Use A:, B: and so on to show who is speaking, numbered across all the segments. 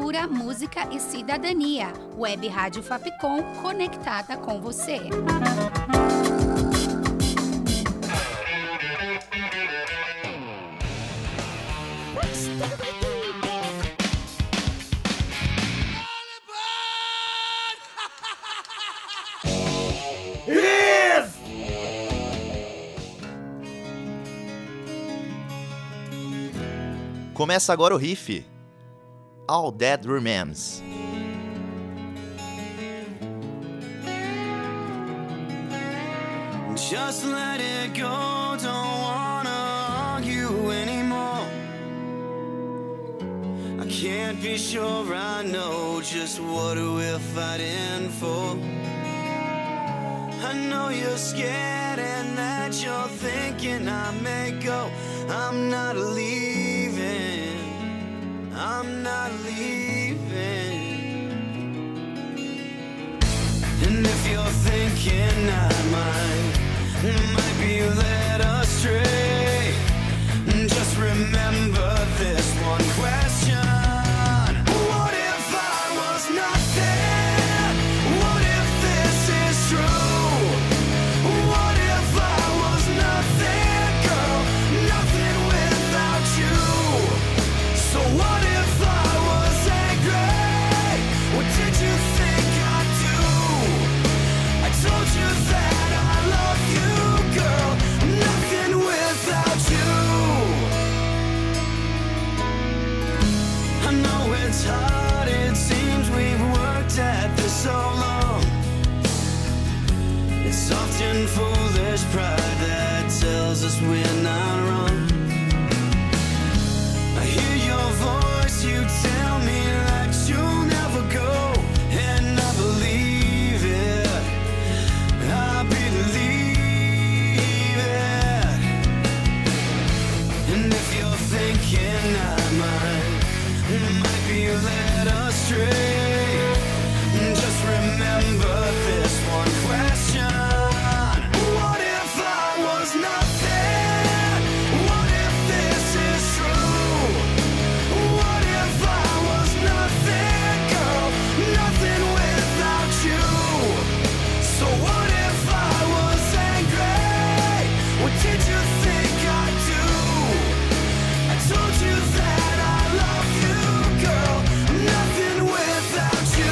A: cultura, música e cidadania. Web Rádio Fapcom, conectada com você.
B: Começa agora o riff. All That Remains.
C: Just let it go, don't wanna argue anymore. I can't be sure I know just what we're fighting for. I know you're scared and that you're thinking I may go. I'm not leaving, I'm not leaving. And if you're thinking I might be led astray, just remember this one question. What if I was not there? What if this is true? What if I was nothing, girl? Nothing without you. So what if I was angry? What did you think I'd do? I told you that I love you, girl. Nothing without you. I know it's hard, it seems we've worked at this so long. It's often foolish pride that tells us we're not wrong. I hear your voice, you tell me that you'll never go, and I believe it, I believe it. And if you're thinking I might be led astray, just remember this one question. What if I was not there? What if this is true? What if I was nothing, girl? Nothing without you. So what if I was angry? What did you think I'd do? I told you that I love you, girl. Nothing without you.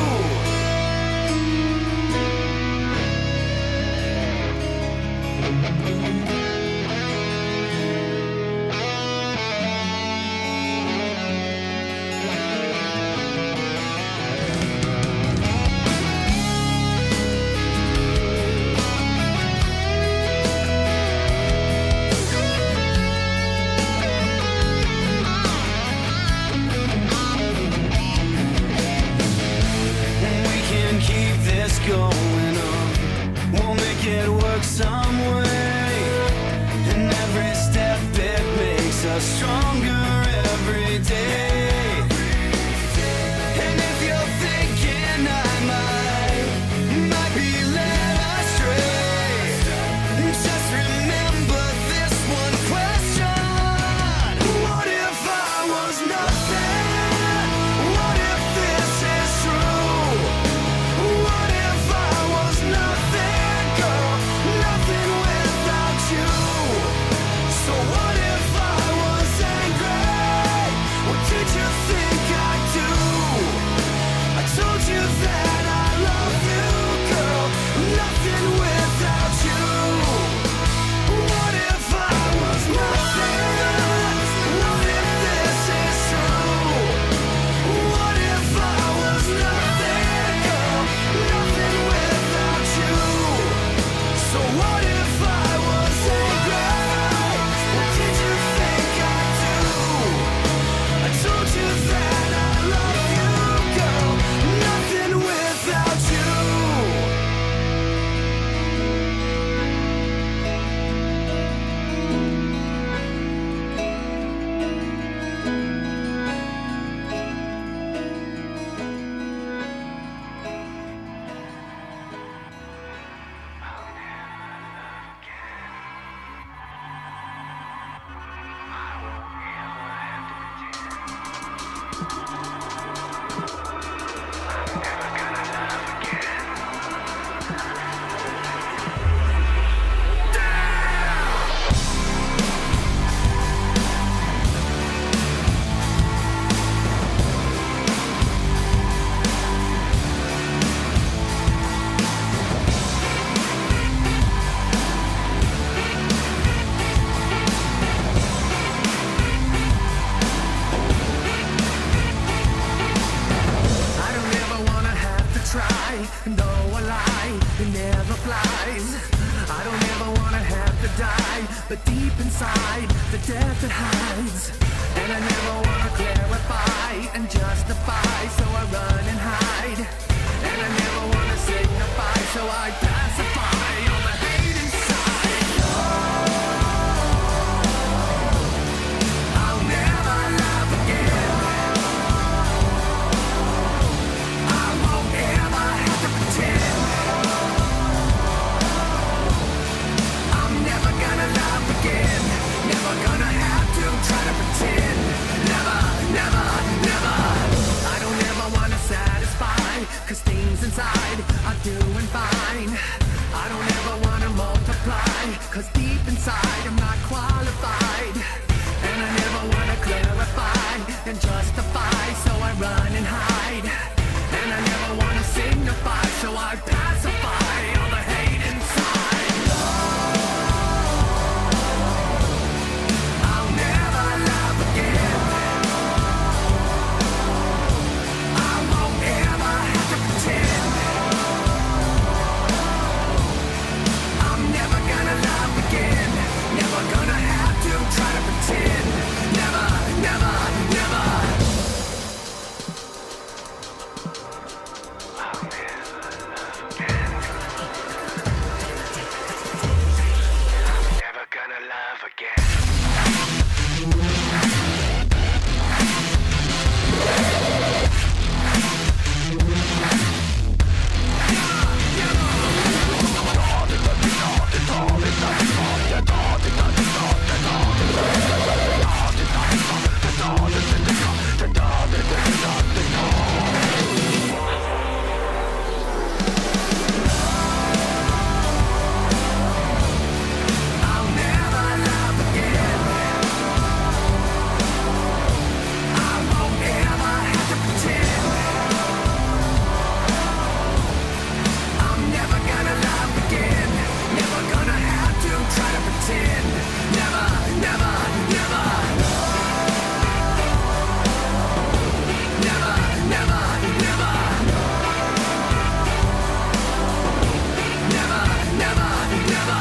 C: We can keep this going on. We'll make it work some way. And every step it makes us stronger every day. And if you're thinking I might be led astray, just remember this one question. What if I was nothing? What if this is true? What if I was nothing, girl? Nothing without you. So what if I was angry? What did you think I'd do? I told you that I love you, girl. Nothing without you. What if I was nothing? What if this is true? What if I was nothing, girl? Nothing without you. So what if I was angry? What did you think I'd do? I told you that I love you, girl. Nothing without you. die, but deep inside, the death that hides. And I never wanna clarify and justify, so I run and hide. And I never wanna signify, so I pacify all the hate inside. I'll never love again. I won't ever have to pretend. I'm never gonna love again. Never gonna have to try to pretend. Never, never, never. I don't ever wanna satisfy, 'cause things inside are doing fine. I don't ever wanna multiply, 'cause deep inside I'm not qualified. And I never wanna clarify and justify, so I run and hide. And I never wanna signify, so I pacify all the hate inside. I'll never love again. I won't ever have to pretend. I'm never gonna love again. Never gonna have to try to pretend. Never, never, never. I'll never love again. Never gonna love again. I'll never love again. I won't ever have to pretend. I'm never gonna love again. Never gonna have to try to pretend. Never, never, never. Never, never, never. Never, never, never.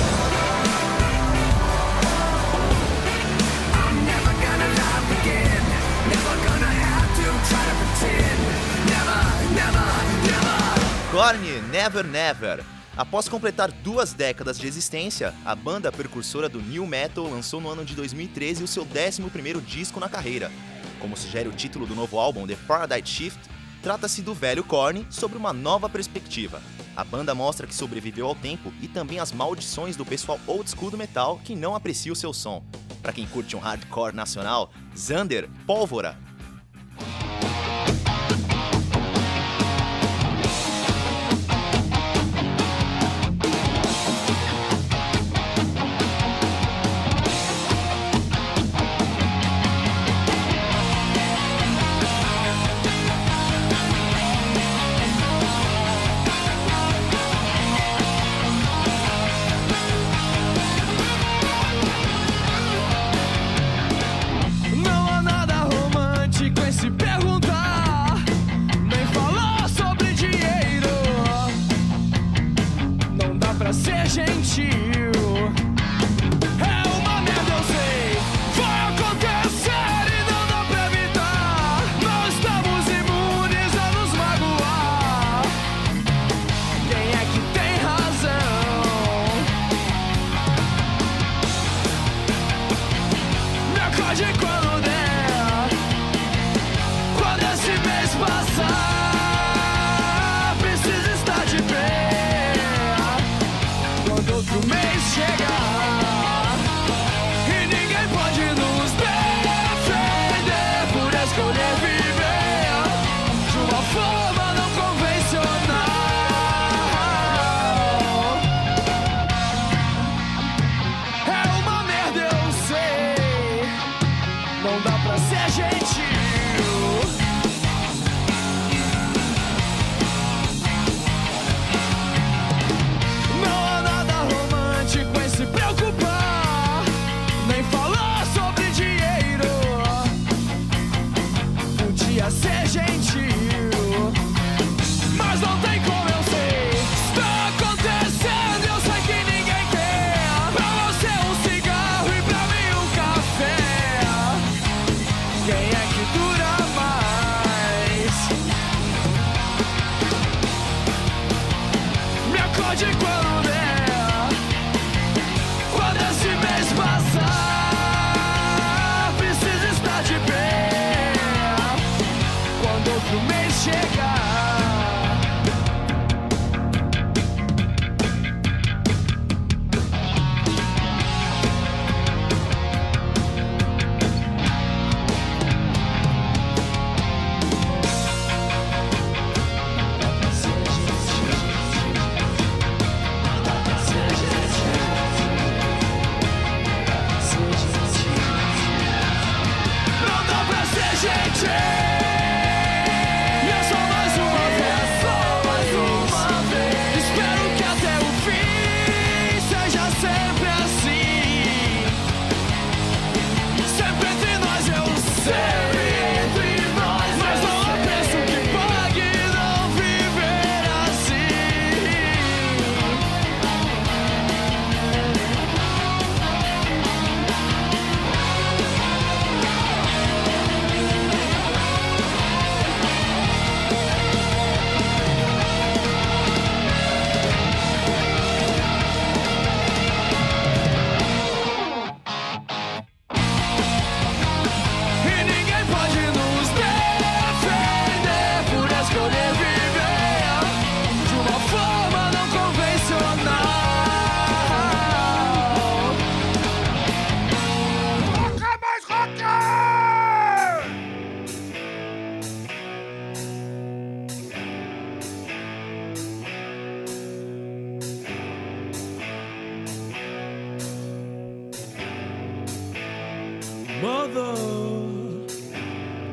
C: I'm never gonna love again. Never gonna have to try to pretend. Never, never, never.
B: Korn, Never Never. Após completar 2 décadas de existência, a banda precursora do New Metal lançou no ano de 2013 o seu 11º disco na carreira. Como sugere o título do novo álbum, The Paradigm Shift, trata-se do velho Korn sobre uma nova perspectiva. A banda mostra que sobreviveu ao tempo e também às maldições do pessoal old school do metal que não aprecia o seu som. Pra quem curte um hardcore nacional, Xander, Pólvora.
C: Não há nada romântico em se perguntar, nem falar sobre dinheiro. Não dá pra ser gentil. É uma merda, eu sei. Vai acontecer e não dá pra evitar. Não estamos imunes a nos magoar. Quem é que tem razão? Me acorde quando der. Quando esse mês passar, precisa estar de pé. Quando outro mês chegar e ninguém pode nos defender por escolher viver de uma forma não convencional. É uma merda, eu sei. Não dá pra ser gentil. Não há nada romântico em se preocupar, nem falar sobre dinheiro. Podia ser gentil, mas não tem como, eu sei. Está acontecendo, eu sei que ninguém quer. Pra não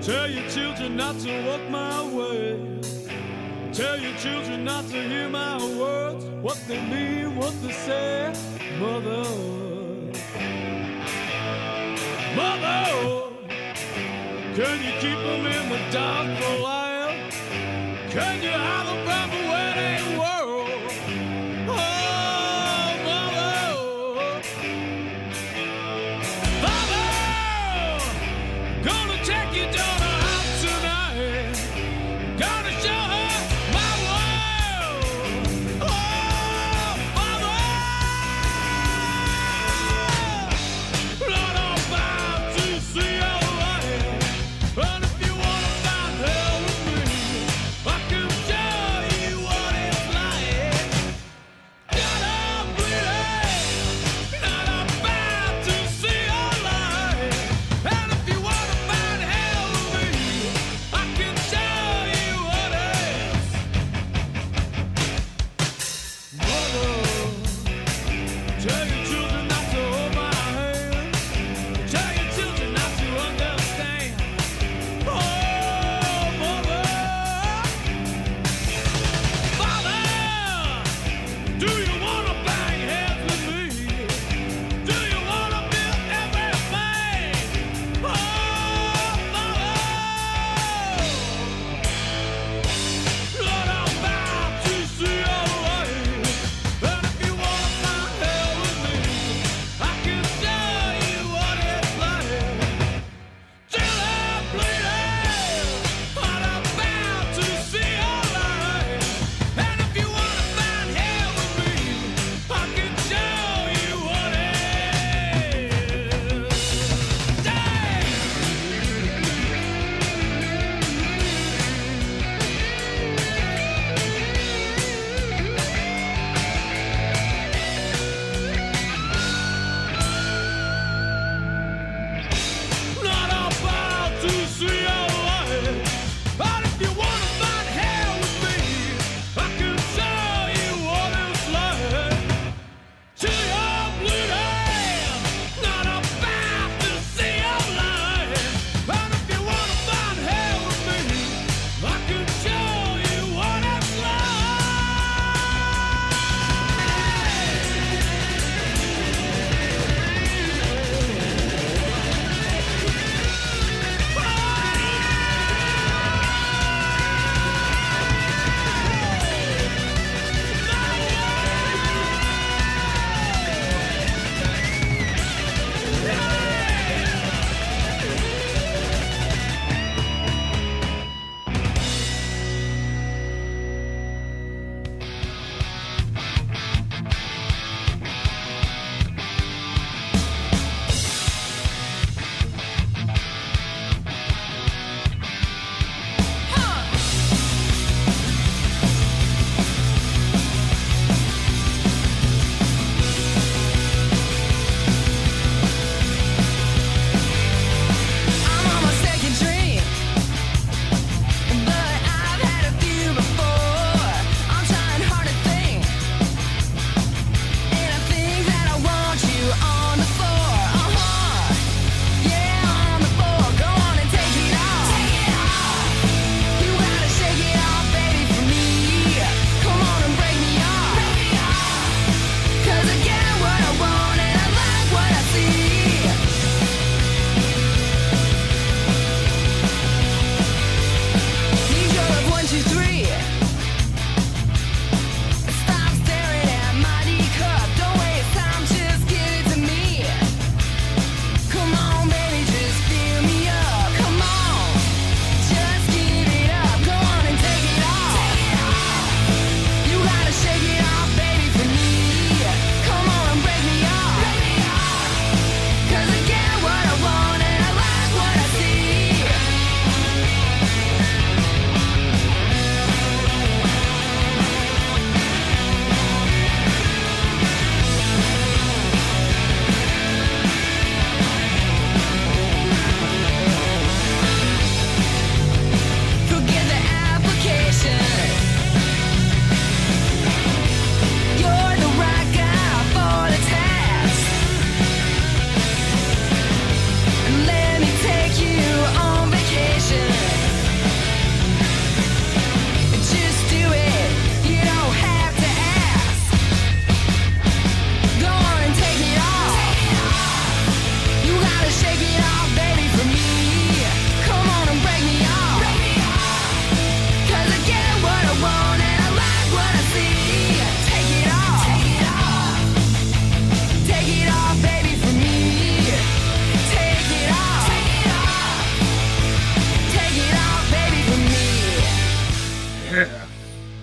D: Tell your children not to walk my way. Tell your children not to hear my words, what they mean, what they say. Mother, Mother, can you keep them in the dark for a while? Can you have them from a wedding world? Oh, Mother, Father, gonna take your daughter out tonight. Gonna show her my world. Oh, Father, Lord, I'm bound to see your light. And if you wanna find hell with me, I can show you.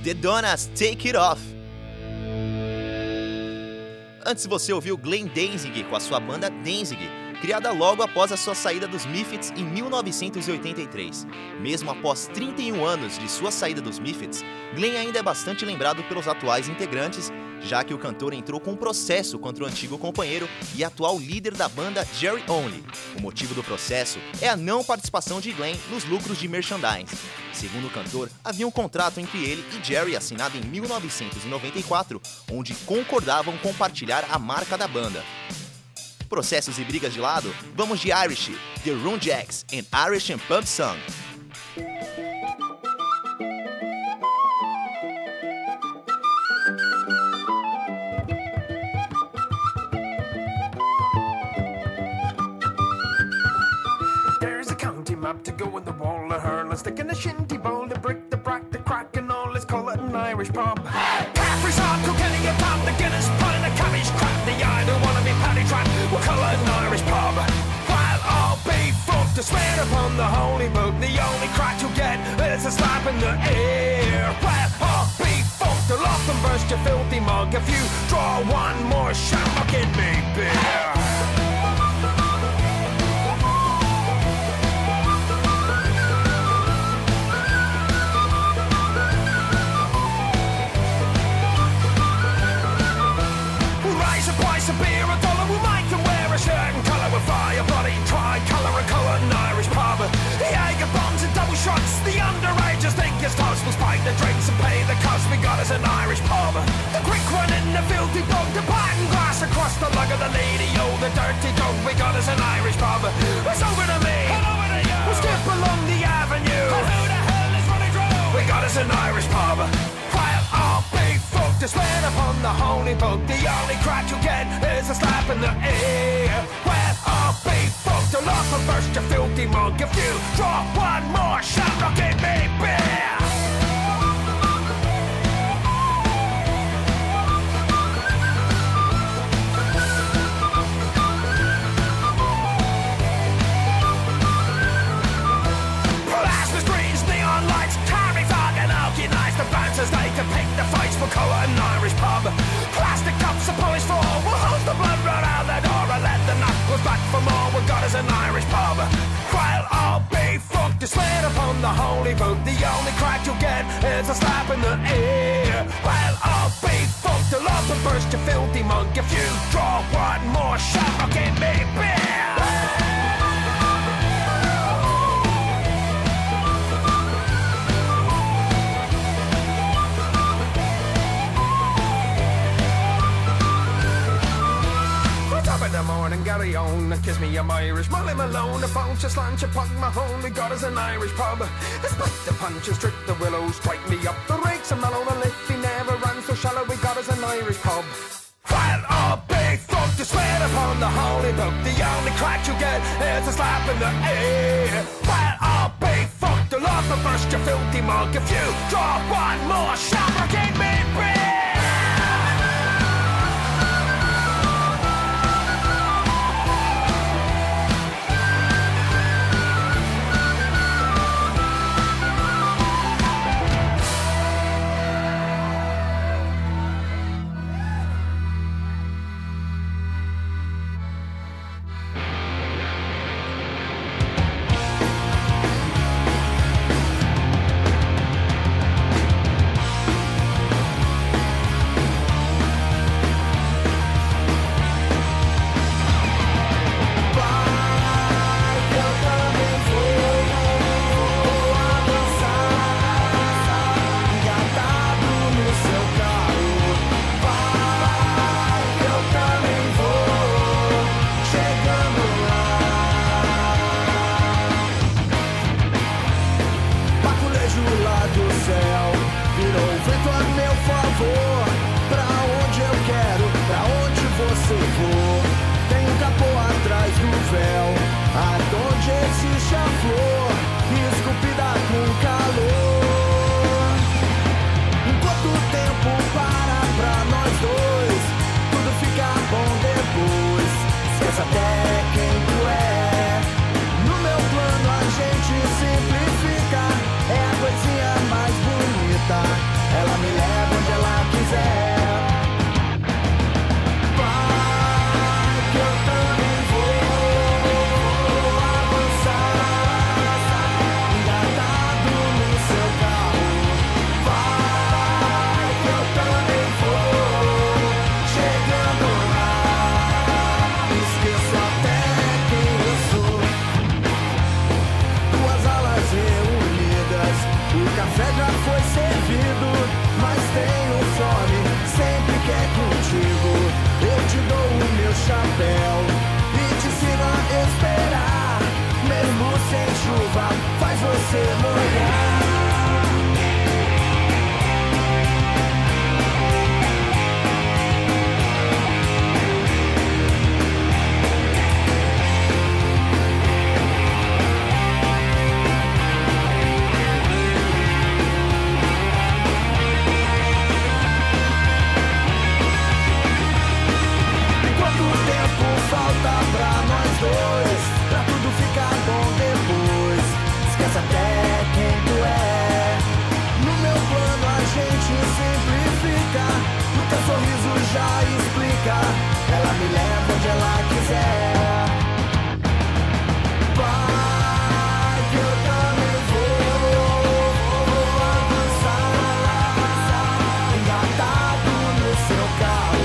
B: The Donnas, Take It Off. Antes você ouviu Glenn Danzig com a sua banda Danzig, criada logo após a sua saída dos Misfits em 1983. Mesmo após 31 anos de sua saída dos Misfits, Glenn ainda é bastante lembrado pelos atuais integrantes, já que o cantor entrou com um processo contra o antigo companheiro e atual líder da banda, Jerry Only. O motivo do processo é a não participação de Glenn nos lucros de merchandise. Segundo o cantor, havia um contrato entre ele e Jerry assinado em 1994, onde concordavam compartilhar a marca da banda. Processos e brigas de lado, vamos de Irish, The Ron Jacks and Irish and Pub Song.
E: There's a county map to go in the wall of her. Let's stick in a shinty bowl, the brick, the brack, the crack, and all. Let's call it an Irish pub. Caffrey's hard, Kilkenny, a pound, the Guinness, pint, the cabbage crap. The I don't wanna be paddy trap. We'll call it an Irish pub. While all be fucked to swear upon the holy book, the only crack you'll get is a slap in the ear. While all be fucked, they'll often burst your filthy mug if you draw one more shot. Give me beer. A beer, a dollar, we'll make them wear a shirt and colour with fire, bloody tri-colour and colour, an Irish pub. The Jaeger bombs and double shots, the underagers think it's toast. We'll spike the drinks and pay the cost, we got us an Irish pub. The quick one in the filthy bog, the pattern glass across the lug of the lady, oh the dirty dog, we got us an Irish pub. It's over to me, and over to you. We'll skip along the avenue, and who the hell is running through? We got us an Irish pub. While all be fucked, to swear upon the holy book, the only crack you get is a slap in the ear. Well, I'll be fucked, I'll off and burst your filthy mug if you draw one more shot, I'll give me beer. Plasma screens, neon lights, carry fog and alky nights. The bouncers, they can pick the fights, we'll call it an Irish pub. Plastic cups are polished for all, we'll hose the blood right out the door and let the knuckles back for more. We got us an Irish pub. While I'll be fucked, to swear upon the holy book, the only crack you'll get is a slap in the ear. While I'll be fucked, I'll up and burst your filthy mug if you draw one more shot, I'll give me beer. In the morning, Gary on, kiss me, I'm Irish. Molly Malone, a bunch of slant, you pug my home. We got us an Irish pub. Let's put the punches, strip the willows, strike me up the rakes and mellow the liffy never ran so shallow. We got us an Irish pub. While all big fuck to swear upon the holy book, the only crack you get is a slap in the ear. While all big fuck to love and burst your filthy mug if you draw one more shot, or give me beer.
C: faz você molhar. Falta pra nós dois, pra tudo ficar bom depois. Esquece até quem tu é. No meu plano a gente simplifica. O teu sorriso já explica. Ela me leva onde ela quiser. Vai que eu também vou avançar. Engatado no seu carro.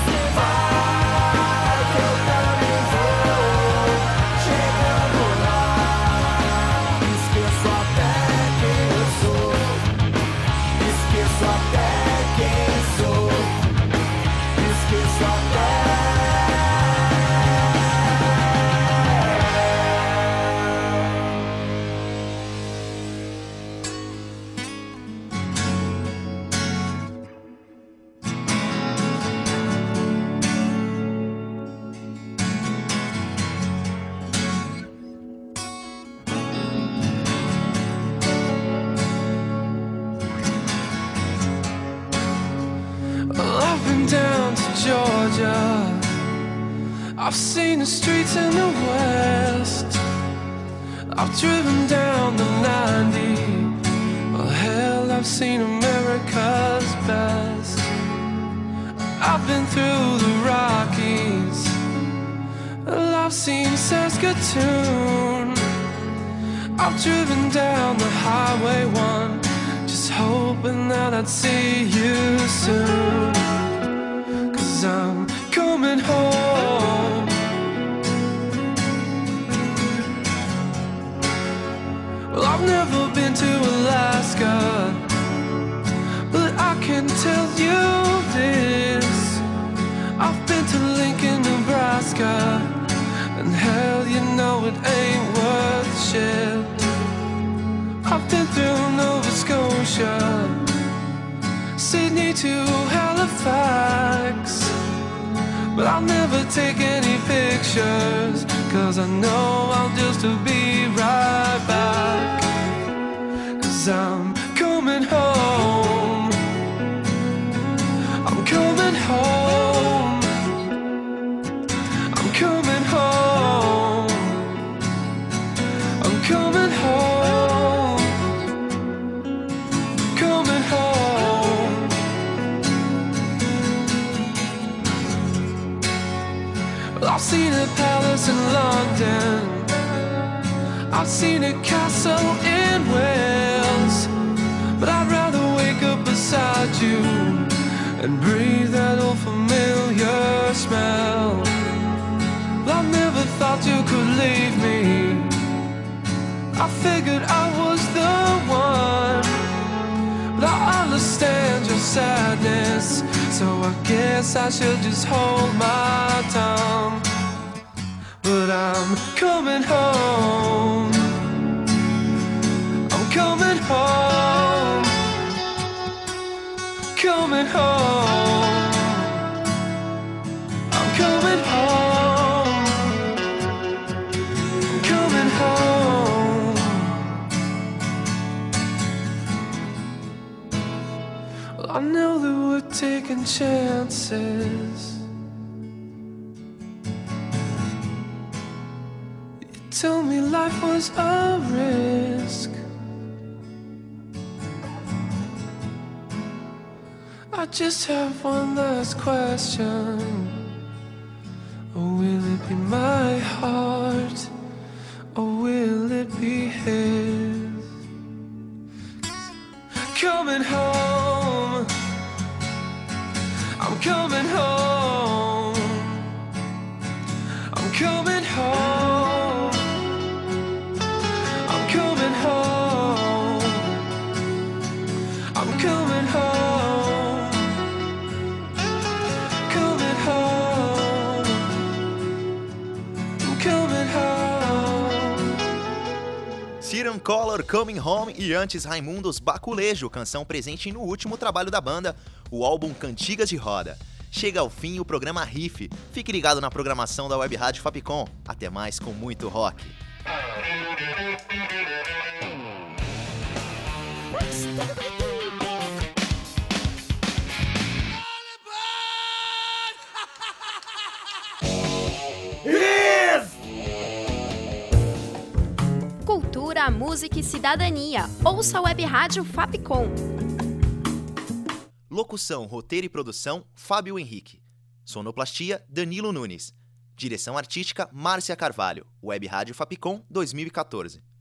F: I've seen the streets in the West. I've driven down the 90. Well, hell, I've seen America's best. I've been through the Rockies. Well, I've seen Saskatoon. I've driven down the Highway 1, just hoping that I'd see you soon. 'Cause I'm coming home. Well, I've never been to Alaska, but I can tell you this. I've been to Lincoln, Nebraska, and hell, you know it ain't worth shit. I've been through Nova Scotia, Sydney to Halifax, but I'll never take any pictures, 'cause I know I'll just be right back. 'Cause I'm coming home. I'm coming home. I'm coming home. I'm coming home. Coming home. Well, I've seen a palace in London. I've seen a castle in Wales, but I'd rather wake up beside you and breathe that old familiar smell. Well, I never thought you could leave me. I figured I was the one, but I understand your sadness, so I guess I should just hold my tongue. But I'm coming home. I'm coming home. Coming home. I'm coming home. I'm coming home. Well, I know that we're taking chances. Tell me life was a risk. I just have one last question. Will it be my heart, or will it be his? Coming home. I'm coming home. I'm coming home. I'm coming home. I'm coming home. Coming home. I'm coming home.
B: Ciaran Color, Coming Home e antes Raimundos, Baculejo, canção presente no último trabalho da banda, o álbum Cantigas de Roda. Chega ao fim o programa Riff. Fique ligado na programação da Web Rádio Fapcom. Até mais com muito rock.
G: Cultura, música e cidadania. Ouça a Web Rádio Fapcom.
B: Locução, roteiro e produção, Fábio Henrique. Sonoplastia, Danilo Nunes. Direção artística, Márcia Carvalho. Web Rádio Fapcom 2014.